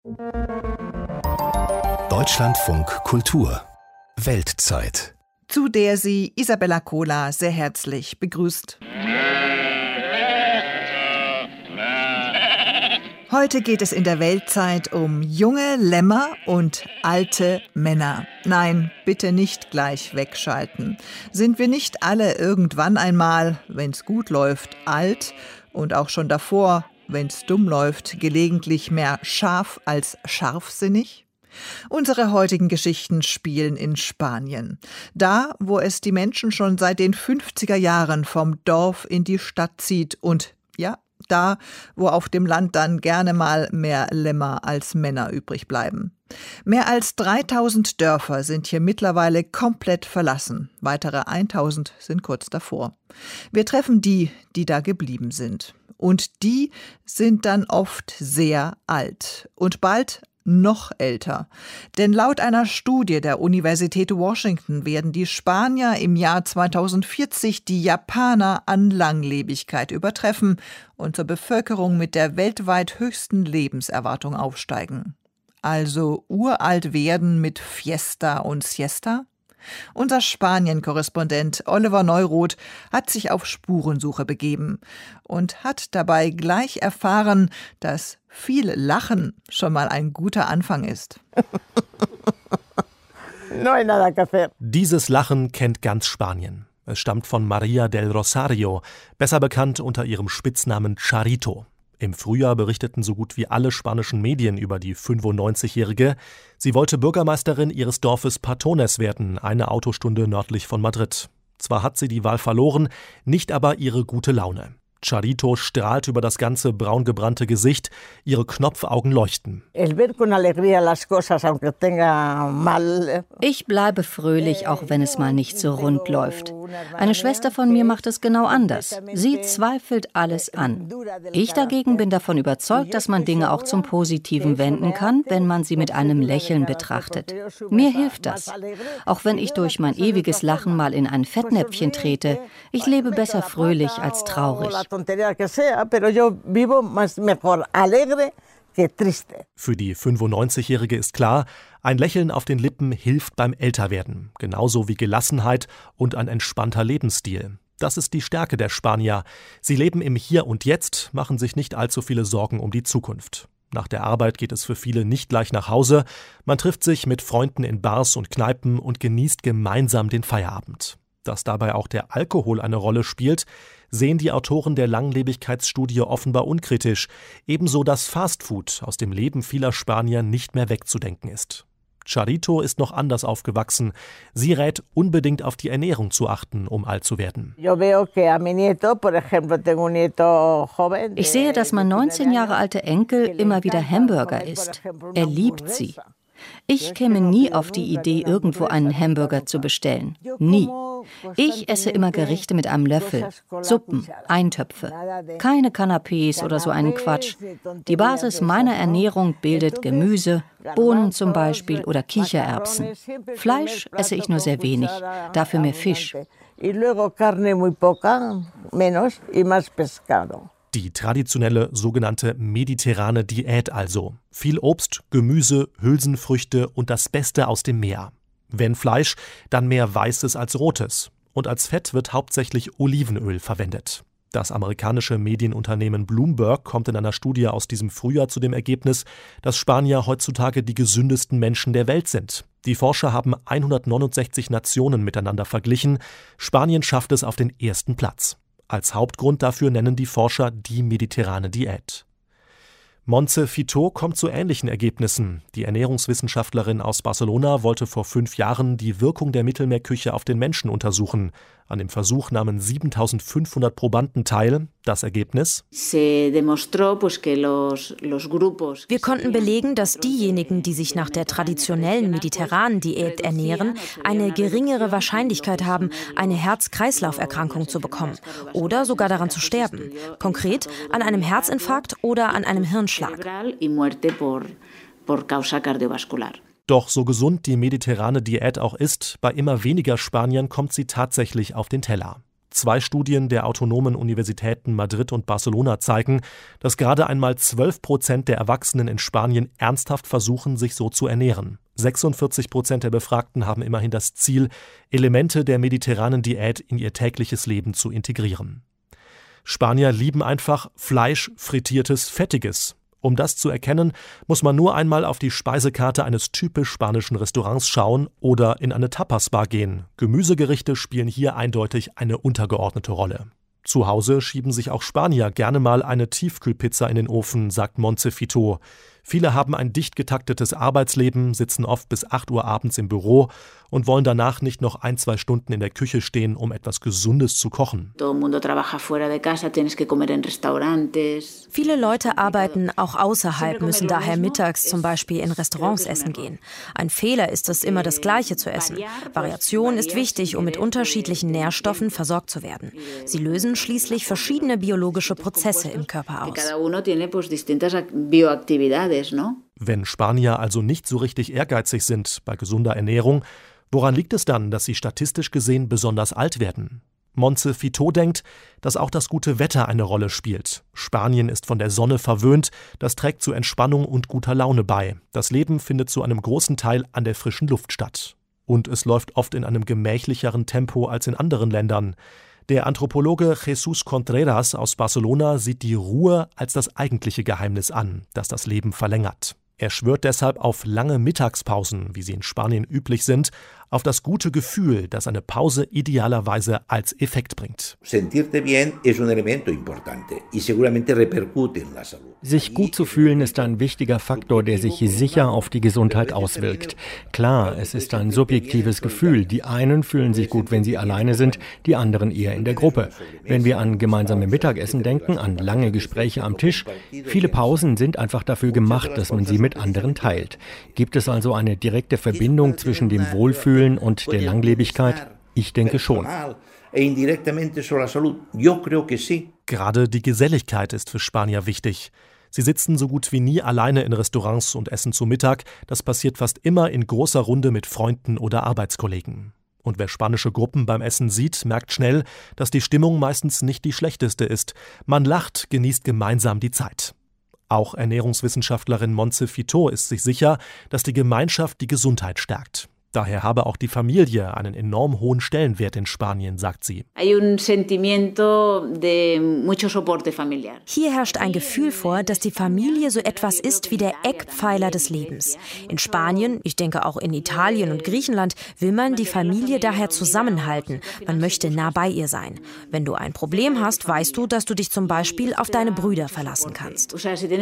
Deutschlandfunk Kultur Weltzeit, zu der sie Isabella Kohler sehr herzlich begrüßt. Heute geht es in der Weltzeit um junge Lämmer und alte Männer. Nein, bitte nicht gleich wegschalten. Sind wir nicht alle irgendwann einmal, wenn's gut läuft, alt und auch schon davor, wenn's dumm läuft, gelegentlich mehr scharf als scharfsinnig? Unsere heutigen Geschichten spielen in Spanien. Da, wo es die Menschen schon seit den 50er Jahren vom Dorf in die Stadt zieht und, ja, da, wo auf dem Land dann gerne mal mehr Lämmer als Männer übrig bleiben. Mehr als 3000 Dörfer sind hier mittlerweile komplett verlassen. Weitere 1000 sind kurz davor. Wir treffen die, die da geblieben sind. Und die sind dann oft sehr alt und bald noch älter. Denn laut einer Studie der Universität Washington werden die Spanier im Jahr 2040 die Japaner an Langlebigkeit übertreffen und zur Bevölkerung mit der weltweit höchsten Lebenserwartung aufsteigen. Also uralt werden mit Fiesta und Siesta? Unser Spanien-Korrespondent Oliver Neuroth hat sich auf Spurensuche begeben und hat dabei gleich erfahren, dass viel Lachen schon mal ein guter Anfang ist. Dieses Lachen kennt ganz Spanien. Es stammt von María del Rosario, besser bekannt unter ihrem Spitznamen Charito. Im Frühjahr berichteten so gut wie alle spanischen Medien über die 95-Jährige. Sie wollte Bürgermeisterin ihres Dorfes Patones werden, eine Autostunde nördlich von Madrid. Zwar hat sie die Wahl verloren, nicht aber ihre gute Laune. Charito strahlt über das ganze braungebrannte Gesicht, ihre Knopfaugen leuchten. Ich bleibe fröhlich, auch wenn es mal nicht so rund läuft. Eine Schwester von mir macht es genau anders. Sie zweifelt alles an. Ich dagegen bin davon überzeugt, dass man Dinge auch zum Positiven wenden kann, wenn man sie mit einem Lächeln betrachtet. Mir hilft das. Auch wenn ich durch mein ewiges Lachen mal in ein Fettnäpfchen trete, ich lebe besser fröhlich als traurig. Für die 95-Jährige ist klar, ein Lächeln auf den Lippen hilft beim Älterwerden, genauso wie Gelassenheit und ein entspannter Lebensstil. Das ist die Stärke der Spanier. Sie leben im Hier und Jetzt, machen sich nicht allzu viele Sorgen um die Zukunft. Nach der Arbeit geht es für viele nicht gleich nach Hause. Man trifft sich mit Freunden in Bars und Kneipen und genießt gemeinsam den Feierabend. Dass dabei auch der Alkohol eine Rolle spielt, sehen die Autoren der Langlebigkeitsstudie offenbar unkritisch, ebenso dass Fastfood aus dem Leben vieler Spanier nicht mehr wegzudenken ist. Charito ist noch anders aufgewachsen. Sie rät, unbedingt auf die Ernährung zu achten, um alt zu werden. Ich sehe, dass mein 19 Jahre alter Enkel immer wieder Hamburger isst. Er liebt sie. Ich käme nie auf die Idee, irgendwo einen Hamburger zu bestellen. Nie. Ich esse immer Gerichte mit einem Löffel, Suppen, Eintöpfe. Keine Canapés oder so einen Quatsch. Die Basis meiner Ernährung bildet Gemüse, Bohnen zum Beispiel oder Kichererbsen. Fleisch esse ich nur sehr wenig, dafür mehr Fisch. Die traditionelle sogenannte mediterrane Diät also. Viel Obst, Gemüse, Hülsenfrüchte und das Beste aus dem Meer. Wenn Fleisch, dann mehr Weißes als Rotes. Und als Fett wird hauptsächlich Olivenöl verwendet. Das amerikanische Medienunternehmen Bloomberg kommt in einer Studie aus diesem Frühjahr zu dem Ergebnis, dass Spanier heutzutage die gesündesten Menschen der Welt sind. Die Forscher haben 169 Nationen miteinander verglichen. Spanien schafft es auf den ersten Platz. Als Hauptgrund dafür nennen die Forscher die mediterrane Diät. Montse Fito kommt zu ähnlichen Ergebnissen. Die Ernährungswissenschaftlerin aus Barcelona wollte vor 5 Jahren die Wirkung der Mittelmeerküche auf den Menschen untersuchen. An dem Versuch nahmen 7.500 Probanden teil. Das Ergebnis? Wir konnten belegen, dass diejenigen, die sich nach der traditionellen mediterranen Diät ernähren, eine geringere Wahrscheinlichkeit haben, eine Herz-Kreislauf-Erkrankung zu bekommen oder sogar daran zu sterben. Konkret an einem Herzinfarkt oder an einem Hirnschlag. Doch so gesund die mediterrane Diät auch ist, bei immer weniger Spaniern kommt sie tatsächlich auf den Teller. 2 Studien der autonomen Universitäten Madrid und Barcelona zeigen, dass gerade einmal 12% der Erwachsenen in Spanien ernsthaft versuchen, sich so zu ernähren. 46% der Befragten haben immerhin das Ziel, Elemente der mediterranen Diät in ihr tägliches Leben zu integrieren. Spanier lieben einfach Fleisch, frittiertes, fettiges. Um das zu erkennen, muss man nur einmal auf die Speisekarte eines typisch spanischen Restaurants schauen oder in eine Tapas-Bar gehen. Gemüsegerichte spielen hier eindeutig eine untergeordnete Rolle. Zu Hause schieben sich auch Spanier gerne mal eine Tiefkühlpizza in den Ofen, sagt Montse Fito. Viele haben ein dicht getaktetes Arbeitsleben, sitzen oft bis 8 Uhr abends im Büro und wollen danach nicht noch 1-2 Stunden in der Küche stehen, um etwas Gesundes zu kochen. Viele Leute arbeiten auch außerhalb, müssen daher mittags zum Beispiel in Restaurants essen gehen. Ein Fehler ist es, immer das Gleiche zu essen. Variation ist wichtig, um mit unterschiedlichen Nährstoffen versorgt zu werden. Sie lösen schließlich verschiedene biologische Prozesse im Körper aus. Wenn Spanier also nicht so richtig ehrgeizig sind bei gesunder Ernährung, woran liegt es dann, dass sie statistisch gesehen besonders alt werden? Montse Fito denkt, dass auch das gute Wetter eine Rolle spielt. Spanien ist von der Sonne verwöhnt, das trägt zu Entspannung und guter Laune bei. Das Leben findet zu einem großen Teil an der frischen Luft statt. Und es läuft oft in einem gemächlicheren Tempo als in anderen Ländern. Der Anthropologe Jesús Contreras aus Barcelona sieht die Ruhe als das eigentliche Geheimnis an, das das Leben verlängert. Er schwört deshalb auf lange Mittagspausen, wie sie in Spanien üblich sind, auf das gute Gefühl, das eine Pause idealerweise als Effekt bringt. Sich gut zu fühlen ist ein wichtiger Faktor, der sich sicher auf die Gesundheit auswirkt. Klar, es ist ein subjektives Gefühl. Die einen fühlen sich gut, wenn sie alleine sind, die anderen eher in der Gruppe. Wenn wir an gemeinsame Mittagessen denken, an lange Gespräche am Tisch, viele Pausen sind einfach dafür gemacht, dass man sie mit anderen teilt. Gibt es also eine direkte Verbindung zwischen dem Wohlfühlen und der Langlebigkeit? Ich denke schon. Gerade die Geselligkeit ist für Spanier wichtig. Sie sitzen so gut wie nie alleine in Restaurants und essen zu Mittag. Das passiert fast immer in großer Runde mit Freunden oder Arbeitskollegen. Und wer spanische Gruppen beim Essen sieht, merkt schnell, dass die Stimmung meistens nicht die schlechteste ist. Man lacht, genießt gemeinsam die Zeit. Auch Ernährungswissenschaftlerin Montse Fito ist sich sicher, dass die Gemeinschaft die Gesundheit stärkt. Daher habe auch die Familie einen enorm hohen Stellenwert in Spanien, sagt sie. Hier herrscht ein Gefühl vor, dass die Familie so etwas ist wie der Eckpfeiler des Lebens. In Spanien, ich denke auch in Italien und Griechenland, will man die Familie daher zusammenhalten. Man möchte nah bei ihr sein. Wenn du ein Problem hast, weißt du, dass du dich zum Beispiel auf deine Brüder verlassen kannst.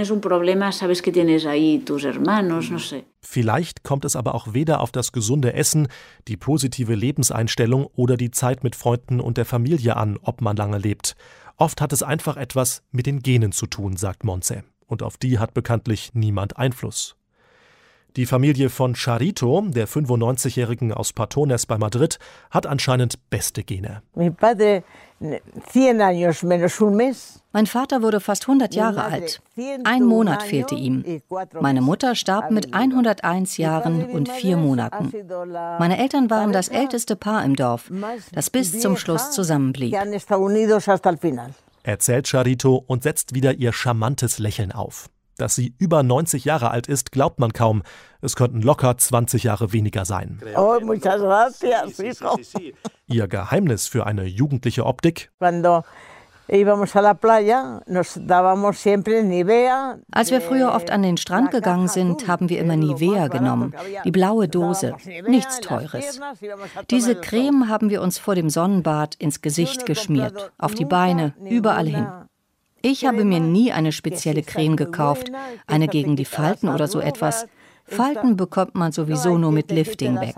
Vielleicht kommt es aber auch weder auf das gesunde Essen, die positive Lebenseinstellung oder die Zeit mit Freunden und der Familie an, ob man lange lebt. Oft hat es einfach etwas mit den Genen zu tun, sagt Montse. Und auf die hat bekanntlich niemand Einfluss. Die Familie von Charito, der 95-Jährigen aus Patones bei Madrid, hat anscheinend beste Gene. Mein Vater wurde fast 100 Jahre alt. 1 Monat fehlte ihm. Meine Mutter starb mit 101 Jahren und 4 Monaten. Meine Eltern waren das älteste Paar im Dorf, das bis zum Schluss zusammenblieb. Erzählt Charito und setzt wieder ihr charmantes Lächeln auf. Dass sie über 90 Jahre alt ist, glaubt man kaum. Es könnten locker 20 Jahre weniger sein. Oh, muchas gracias, hijo. Ihr Geheimnis für eine jugendliche Optik? Als wir früher oft an den Strand gegangen sind, haben wir immer Nivea genommen. Die blaue Dose. Nichts Teures. Diese Creme haben wir uns vor dem Sonnenbad ins Gesicht geschmiert, auf die Beine, überall hin. Ich habe mir nie eine spezielle Creme gekauft, eine gegen die Falten oder so etwas. Falten bekommt man sowieso nur mit Lifting weg.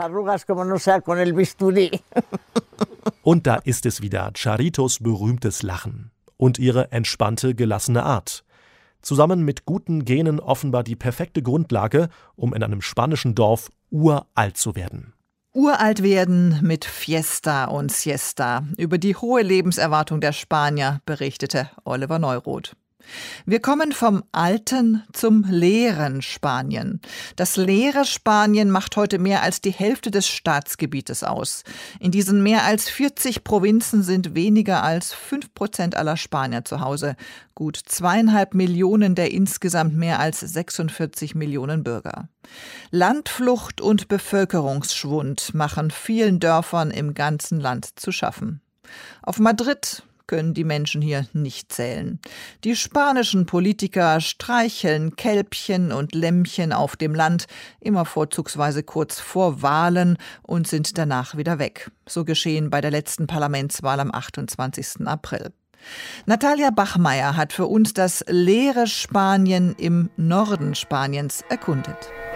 Und da ist es wieder, Charitos berühmtes Lachen und ihre entspannte, gelassene Art. Zusammen mit guten Genen offenbar die perfekte Grundlage, um in einem spanischen Dorf uralt zu werden. Uralt werden mit Fiesta und Siesta. Über die hohe Lebenserwartung der Spanier berichtete Oliver Neuroth. Wir kommen vom alten zum leeren Spanien. Das leere Spanien macht heute mehr als die Hälfte des Staatsgebietes aus. In diesen mehr als 40 Provinzen sind weniger als 5% aller Spanier zu Hause. Gut 2,5 Millionen der insgesamt mehr als 46 Millionen Bürger. Landflucht und Bevölkerungsschwund machen vielen Dörfern im ganzen Land zu schaffen. Auf Madrid können die Menschen hier nicht zählen. Die spanischen Politiker streicheln Kälbchen und Lämmchen auf dem Land, immer vorzugsweise kurz vor Wahlen, und sind danach wieder weg. So geschehen bei der letzten Parlamentswahl am 28. April. Natalia Bachmeier hat für uns das leere Spanien im Norden Spaniens erkundet.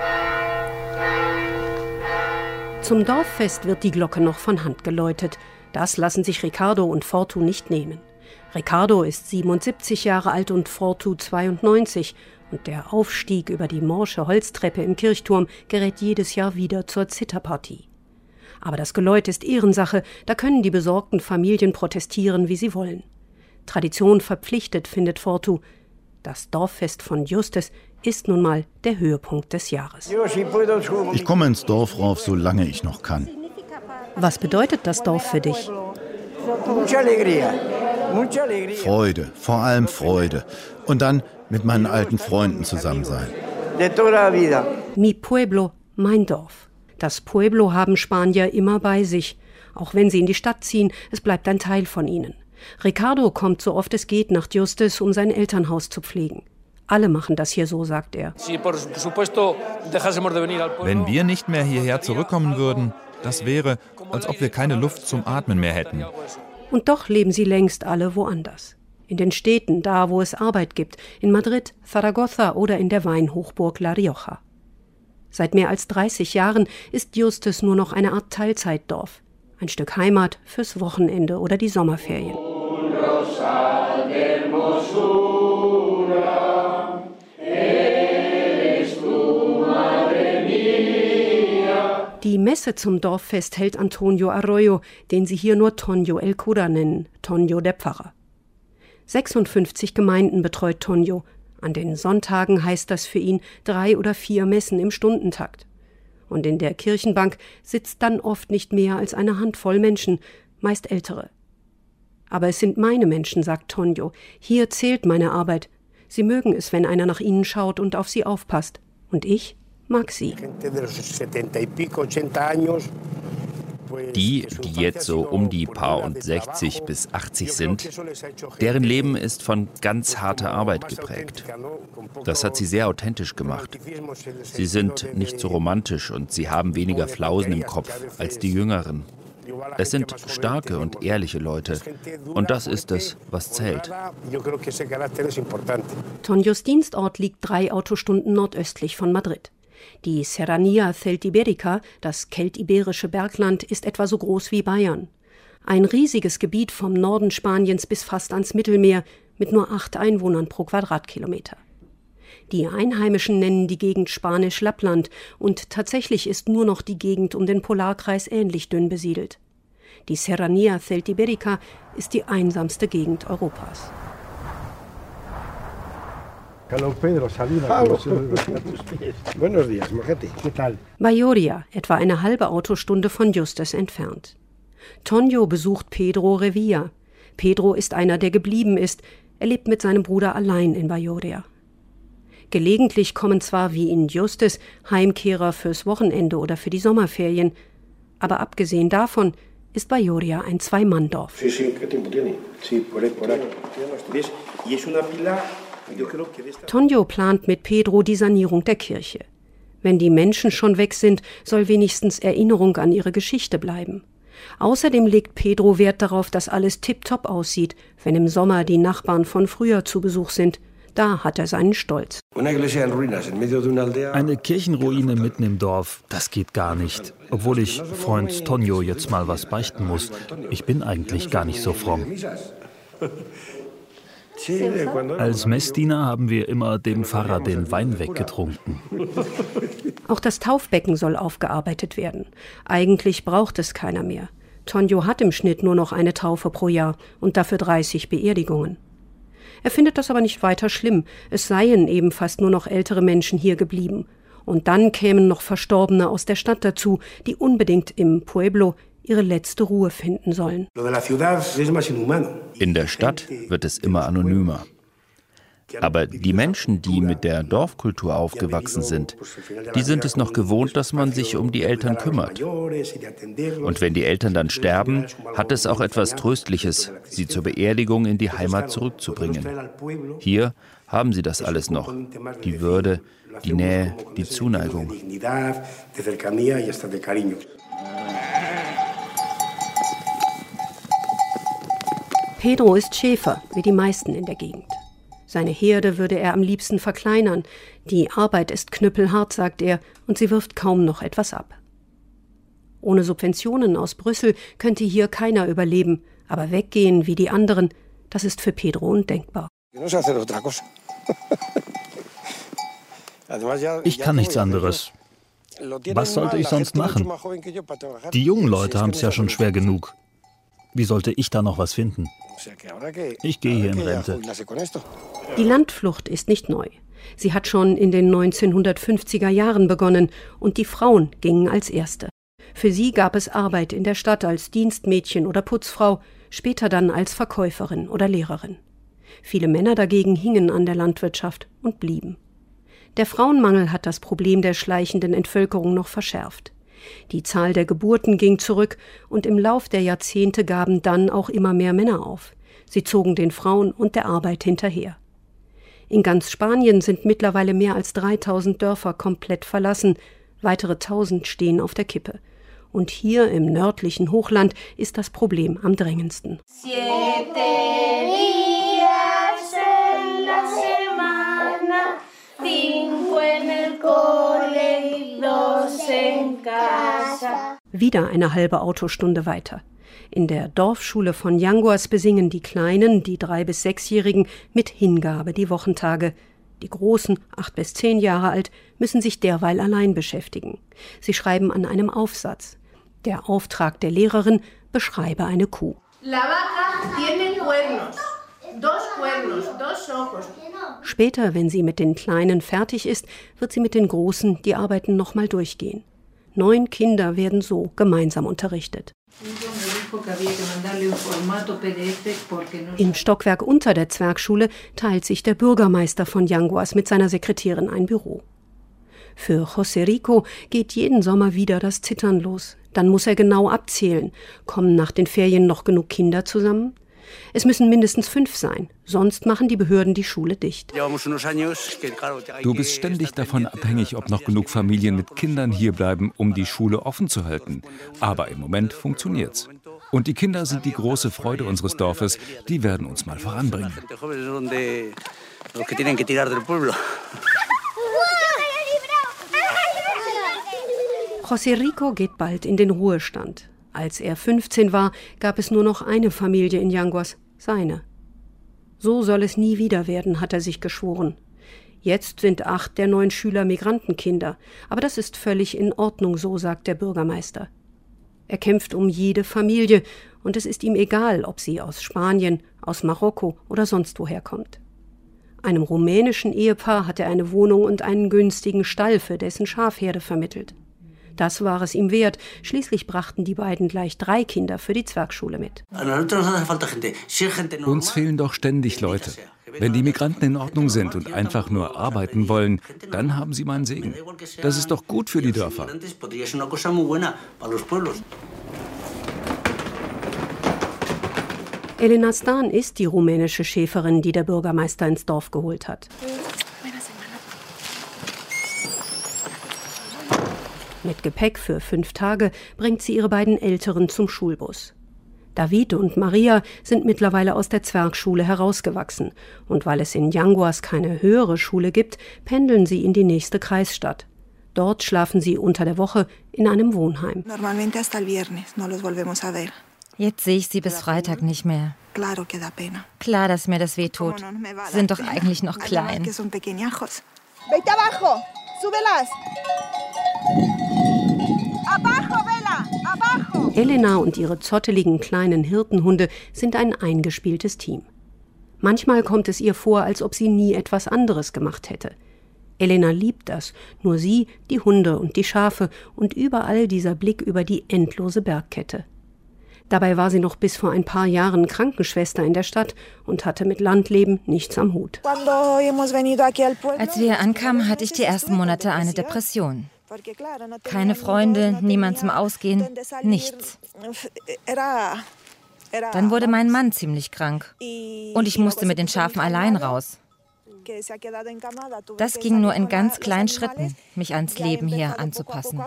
Zum Dorffest wird die Glocke noch von Hand geläutet. Das lassen sich Ricardo und Fortu nicht nehmen. Ricardo ist 77 Jahre alt und Fortu 92. Und der Aufstieg über die morsche Holztreppe im Kirchturm gerät jedes Jahr wieder zur Zitterpartie. Aber das Geläut ist Ehrensache, da können die besorgten Familien protestieren, wie sie wollen. Tradition verpflichtet, findet Fortu. Das Dorffest von Justes ist nun mal der Höhepunkt des Jahres. Ich komme ins Dorf rauf, solange ich noch kann. Was bedeutet das Dorf für dich? Freude, vor allem Freude. Und dann mit meinen alten Freunden zusammen sein. Mi pueblo, mein Dorf. Das Pueblo haben Spanier immer bei sich. Auch wenn sie in die Stadt ziehen, es bleibt ein Teil von ihnen. Ricardo kommt so oft es geht nach Justes, um sein Elternhaus zu pflegen. Alle machen das hier so, sagt er. Wenn wir nicht mehr hierher zurückkommen würden, das wäre, als ob wir keine Luft zum Atmen mehr hätten. Und doch leben sie längst alle woanders. In den Städten, da wo es Arbeit gibt, in Madrid, Zaragoza oder in der Weinhochburg La Rioja. Seit mehr als 30 Jahren ist Justes nur noch eine Art Teilzeitdorf. Ein Stück Heimat fürs Wochenende oder die Sommerferien. Die Messe zum Dorffest hält Antonio Arroyo, den sie hier nur Toño el Cura nennen, Toño der Pfarrer. 56 Gemeinden betreut Toño. An den Sonntagen heißt das für ihn 3 oder 4 Messen im Stundentakt. Und in der Kirchenbank sitzt dann oft nicht mehr als eine Handvoll Menschen, meist Ältere. Aber es sind meine Menschen, sagt Toño. Hier zählt meine Arbeit. Sie mögen es, wenn einer nach ihnen schaut und auf sie aufpasst. Und ich mag sie. Die jetzt so um die paar und 60 bis 80 sind, deren Leben ist von ganz harter Arbeit geprägt. Das hat sie sehr authentisch gemacht. Sie sind nicht so romantisch und sie haben weniger Flausen im Kopf als die Jüngeren. Es sind starke und ehrliche Leute. Und das ist es, was zählt. Toños Dienstort liegt 3 Autostunden nordöstlich von Madrid. Die Serranía Celtibérica, das keltiberische Bergland, ist etwa so groß wie Bayern. Ein riesiges Gebiet vom Norden Spaniens bis fast ans Mittelmeer mit nur 8 Einwohnern pro Quadratkilometer. Die Einheimischen nennen die Gegend Spanisch Lappland und tatsächlich ist nur noch die Gegend um den Polarkreis ähnlich dünn besiedelt. Die Serranía Celtibérica ist die einsamste Gegend Europas. Bayoria, etwa eine halbe Autostunde von Justes entfernt. Toño besucht Pedro Revilla. Pedro ist einer, der geblieben ist. Er lebt mit seinem Bruder allein in Bayoria. Gelegentlich kommen zwar wie in Justes Heimkehrer fürs Wochenende oder für die Sommerferien, aber abgesehen davon ist Bayoria ein Zwei-Mann-Dorf. Toño plant mit Pedro die Sanierung der Kirche. Wenn die Menschen schon weg sind, soll wenigstens Erinnerung an ihre Geschichte bleiben. Außerdem legt Pedro Wert darauf, dass alles tipptopp aussieht, wenn im Sommer die Nachbarn von früher zu Besuch sind. Da hat er seinen Stolz. Eine Kirchenruine mitten im Dorf, das geht gar nicht. Obwohl ich Freund Toño jetzt mal was beichten muss. Ich bin eigentlich gar nicht so fromm. Als Messdiener haben wir immer dem Pfarrer den Wein weggetrunken. Auch das Taufbecken soll aufgearbeitet werden. Eigentlich braucht es keiner mehr. Toño hat im Schnitt nur noch eine Taufe pro Jahr und dafür 30 Beerdigungen. Er findet das aber nicht weiter schlimm. Es seien eben fast nur noch ältere Menschen hier geblieben. Und dann kämen noch Verstorbene aus der Stadt dazu, die unbedingt im Pueblo ihre letzte Ruhe finden sollen. In der Stadt wird es immer anonymer. Aber die Menschen, die mit der Dorfkultur aufgewachsen sind, die sind es noch gewohnt, dass man sich um die Eltern kümmert. Und wenn die Eltern dann sterben, hat es auch etwas Tröstliches, sie zur Beerdigung in die Heimat zurückzubringen. Hier haben sie das alles noch. Die Würde, die Nähe, die Zuneigung. Pedro ist Schäfer, wie die meisten in der Gegend. Seine Herde würde er am liebsten verkleinern. Die Arbeit ist knüppelhart, sagt er, und sie wirft kaum noch etwas ab. Ohne Subventionen aus Brüssel könnte hier keiner überleben, aber weggehen wie die anderen, das ist für Pedro undenkbar. Ich kann nichts anderes. Was sollte ich sonst machen? Die jungen Leute haben es ja schon schwer genug. Wie sollte ich da noch was finden? Ich gehe hier in Rente. Die Landflucht ist nicht neu. Sie hat schon in den 1950er Jahren begonnen und die Frauen gingen als Erste. Für sie gab es Arbeit in der Stadt als Dienstmädchen oder Putzfrau, später dann als Verkäuferin oder Lehrerin. Viele Männer dagegen hingen an der Landwirtschaft und blieben. Der Frauenmangel hat das Problem der schleichenden Entvölkerung noch verschärft. Die Zahl der Geburten ging zurück und im Lauf der Jahrzehnte gaben dann auch immer mehr Männer auf. Sie zogen den Frauen und der Arbeit hinterher. In ganz Spanien sind mittlerweile mehr als 3000 Dörfer komplett verlassen, weitere 1000 stehen auf der Kippe. Und hier im nördlichen Hochland ist das Problem am drängendsten. Wieder eine halbe Autostunde weiter. In der Dorfschule von Yanguas besingen die Kleinen, die 3- bis 6-Jährigen, mit Hingabe die Wochentage. Die Großen, 8 bis 10 Jahre alt, müssen sich derweil allein beschäftigen. Sie schreiben an einem Aufsatz. Der Auftrag der Lehrerin: beschreibe eine Kuh. Später, wenn sie mit den Kleinen fertig ist, wird sie mit den Großen die Arbeiten nochmal durchgehen. 9 Kinder werden so gemeinsam unterrichtet. Im Stockwerk unter der Zwergschule teilt sich der Bürgermeister von Yanguas mit seiner Sekretärin ein Büro. Für José Rico geht jeden Sommer wieder das Zittern los. Dann muss er genau abzählen. Kommen nach den Ferien noch genug Kinder zusammen? Es müssen mindestens 5 sein, sonst machen die Behörden die Schule dicht. Du bist ständig davon abhängig, ob noch genug Familien mit Kindern hierbleiben, um die Schule offen zu halten. Aber im Moment funktioniert's. Und die Kinder sind die große Freude unseres Dorfes. Die werden uns mal voranbringen. José Rico geht bald in den Ruhestand. Als er 15 war, gab es nur noch eine Familie in Yanguas, seine. So soll es nie wieder werden, hat er sich geschworen. Jetzt sind 8 der 9 Schüler Migrantenkinder, aber das ist völlig in Ordnung, so sagt der Bürgermeister. Er kämpft um jede Familie und es ist ihm egal, ob sie aus Spanien, aus Marokko oder sonst woher kommt. Einem rumänischen Ehepaar hat er eine Wohnung und einen günstigen Stall für dessen Schafherde vermittelt. Das war es ihm wert. Schließlich brachten die beiden gleich 3 Kinder für die Zwergschule mit. Uns fehlen doch ständig Leute. Wenn die Migranten in Ordnung sind und einfach nur arbeiten wollen, dann haben sie meinen Segen. Das ist doch gut für die Dörfer. Elena Stan ist die rumänische Schäferin, die der Bürgermeister ins Dorf geholt hat. Mit Gepäck für 5 Tage bringt sie ihre beiden Älteren zum Schulbus. David und Maria sind mittlerweile aus der Zwergschule herausgewachsen. Und weil es in Yanguas keine höhere Schule gibt, pendeln sie in die nächste Kreisstadt. Dort schlafen sie unter der Woche in einem Wohnheim. Jetzt sehe ich sie bis Freitag nicht mehr. Klar, dass mir das wehtut. Sie sind doch eigentlich noch klein. Elena und ihre zotteligen kleinen Hirtenhunde sind ein eingespieltes Team. Manchmal kommt es ihr vor, als ob sie nie etwas anderes gemacht hätte. Elena liebt das, nur sie, die Hunde und die Schafe und überall dieser Blick über die endlose Bergkette. Dabei war sie noch bis vor ein paar Jahren Krankenschwester in der Stadt und hatte mit Landleben nichts am Hut. Als wir ankamen, hatte ich die ersten Monate eine Depression. Keine Freunde, niemand zum Ausgehen, nichts. Dann wurde mein Mann ziemlich krank und ich musste mit den Schafen allein raus. Das ging nur in ganz kleinen Schritten, mich ans Leben hier anzupassen.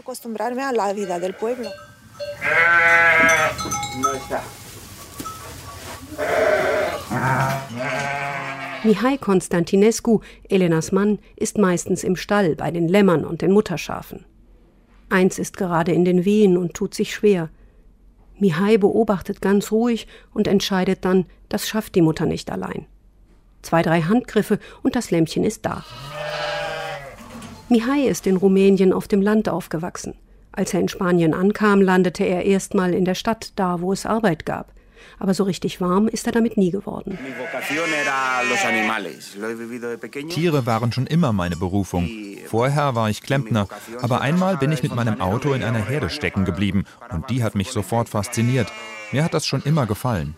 Mihai Constantinescu, Elenas Mann, ist meistens im Stall bei den Lämmern und den Mutterschafen. Eins ist gerade in den Wehen und tut sich schwer. Mihai beobachtet ganz ruhig und entscheidet dann, das schafft die Mutter nicht allein. 2, 3 Handgriffe und das Lämmchen ist da. Mihai ist in Rumänien auf dem Land aufgewachsen. Als er in Spanien ankam, landete er erstmal in der Stadt, da wo es Arbeit gab. Aber so richtig warm ist er damit nie geworden. Tiere waren schon immer meine Berufung. Vorher war ich Klempner, aber einmal bin ich mit meinem Auto in einer Herde stecken geblieben und die hat mich sofort fasziniert. Mir hat das schon immer gefallen.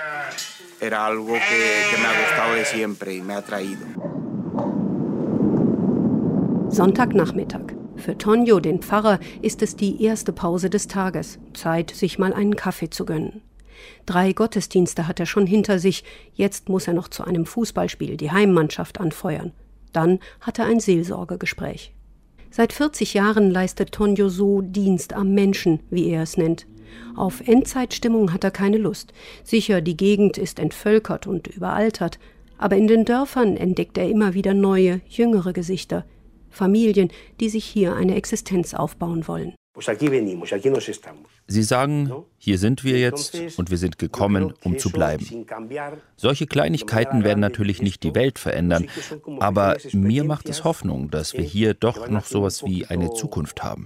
Sonntagnachmittag. Für Tonio, den Pfarrer, ist es die erste Pause des Tages. Zeit, sich mal einen Kaffee zu gönnen. 3 Gottesdienste hat er schon hinter sich. Jetzt muss er noch zu einem Fußballspiel die Heimmannschaft anfeuern. Dann hat er ein Seelsorgegespräch. Seit 40 Jahren leistet Tonio so Dienst am Menschen, wie er es nennt. Auf Endzeitstimmung hat er keine Lust. Sicher, die Gegend ist entvölkert und überaltert. Aber in den Dörfern entdeckt er immer wieder neue, jüngere Gesichter. Familien, die sich hier eine Existenz aufbauen wollen. Sie sagen, hier sind wir jetzt und wir sind gekommen, um zu bleiben. Solche Kleinigkeiten werden natürlich nicht die Welt verändern, aber mir macht es Hoffnung, dass wir hier doch noch sowas wie eine Zukunft haben.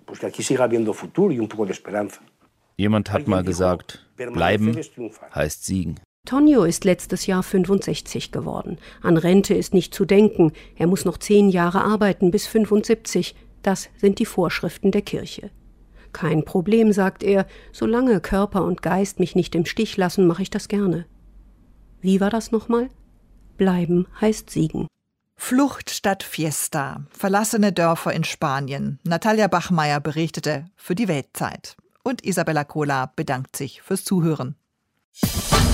Jemand hat mal gesagt, bleiben heißt siegen. Tonio ist letztes Jahr 65 geworden. An Rente ist nicht zu denken. Er muss noch 10 Jahre arbeiten bis 75. Das sind die Vorschriften der Kirche. Kein Problem, sagt er. Solange Körper und Geist mich nicht im Stich lassen, mache ich das gerne. Wie war das nochmal? Bleiben heißt siegen. Flucht statt Fiesta. Verlassene Dörfer in Spanien. Natalia Bachmeier berichtete für die Weltzeit. Und Isabella Kohler bedankt sich fürs Zuhören.